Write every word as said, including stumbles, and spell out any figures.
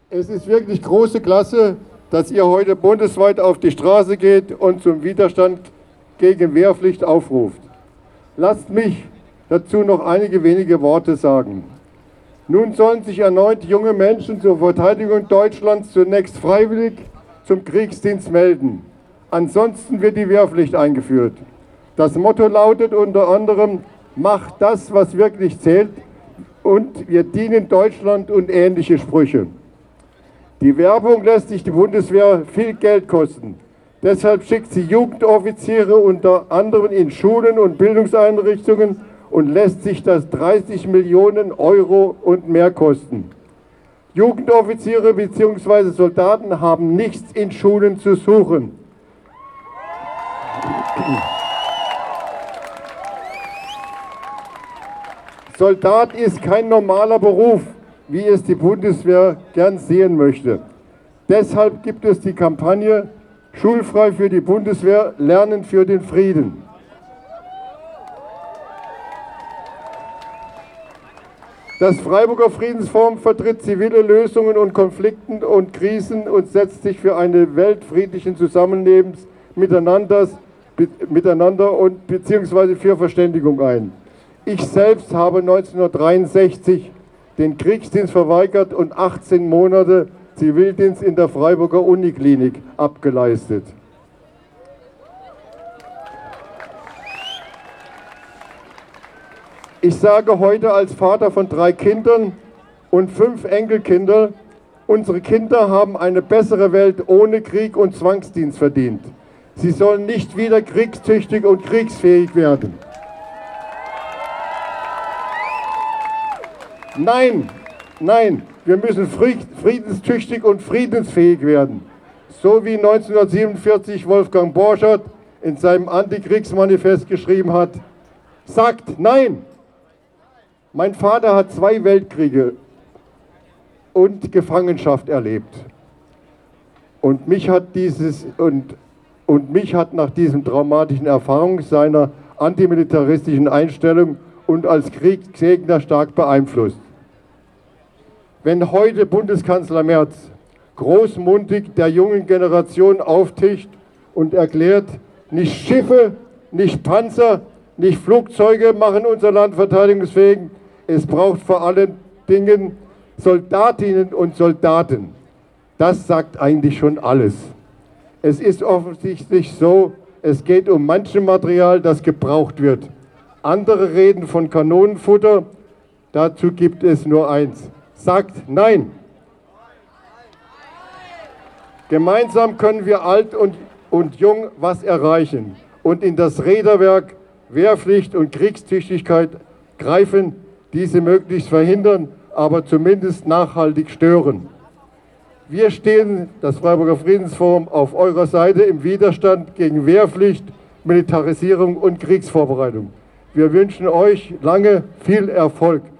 Es ist wirklich große Klasse, dass ihr heute bundesweit auf die Straße geht und zum Widerstand gegen Wehrpflicht aufruft. Lasst mich dazu noch einige wenige Worte sagen. Nun sollen sich erneut junge Menschen zur Verteidigung Deutschlands zunächst freiwillig zum Kriegsdienst melden. Ansonsten wird die Wehrpflicht eingeführt. Das Motto lautet unter anderem: Macht das, was wirklich zählt, und wir dienen Deutschland und ähnliche Sprüche. Die Werbung lässt sich die Bundeswehr viel Geld kosten. Deshalb schickt sie Jugendoffiziere unter anderem in Schulen und Bildungseinrichtungen und lässt sich das dreißig Millionen Euro und mehr kosten. Jugendoffiziere bzw. Soldaten haben nichts in Schulen zu suchen. Soldat ist kein normaler Beruf, wie es die Bundeswehr gern sehen möchte. Deshalb gibt es die Kampagne Schulfrei für die Bundeswehr, Lernen für den Frieden. Das Freiburger Friedensforum vertritt zivile Lösungen und Konflikten und Krisen und setzt sich für eine Welt friedlichen Zusammenlebens miteinander, miteinander und beziehungsweise für Verständigung ein. Ich selbst habe neunzehnhundertdreiundsechzig den Kriegsdienst verweigert und achtzehn Monate Zivildienst in der Freiburger Uniklinik abgeleistet. Ich sage heute als Vater von drei Kindern und fünf Enkelkinder, unsere Kinder haben eine bessere Welt ohne Krieg und Zwangsdienst verdient. Sie sollen nicht wieder kriegstüchtig und kriegsfähig werden. Nein, nein, wir müssen friedenstüchtig und friedensfähig werden. So wie neunzehnhundertsiebenundvierzig Wolfgang Borchardt in seinem Antikriegsmanifest geschrieben hat: Sagt Nein! Mein Vater hat zwei Weltkriege und Gefangenschaft erlebt. Und mich hat, dieses, und, und mich hat nach diesen traumatischen Erfahrungen seiner antimilitaristischen Einstellung und als Kriegsgegner stark beeinflusst. Wenn heute Bundeskanzler Merz großmundig der jungen Generation auftischt und erklärt, nicht Schiffe, nicht Panzer, nicht Flugzeuge machen unser Land verteidigungsfähig, es braucht vor allen Dingen Soldatinnen und Soldaten. Das sagt eigentlich schon alles. Es ist offensichtlich so, es geht um Manchenmaterial, das gebraucht wird. Andere reden von Kanonenfutter, dazu gibt es nur eins: Sagt Nein! Gemeinsam können wir alt und, und jung was erreichen und in das Räderwerk Wehrpflicht und Kriegstüchtigkeit greifen, diese möglichst verhindern, aber zumindest nachhaltig stören. Wir stehen, das Freiburger Friedensforum, auf eurer Seite im Widerstand gegen Wehrpflicht, Militarisierung und Kriegsvorbereitung. Wir wünschen euch lange viel Erfolg.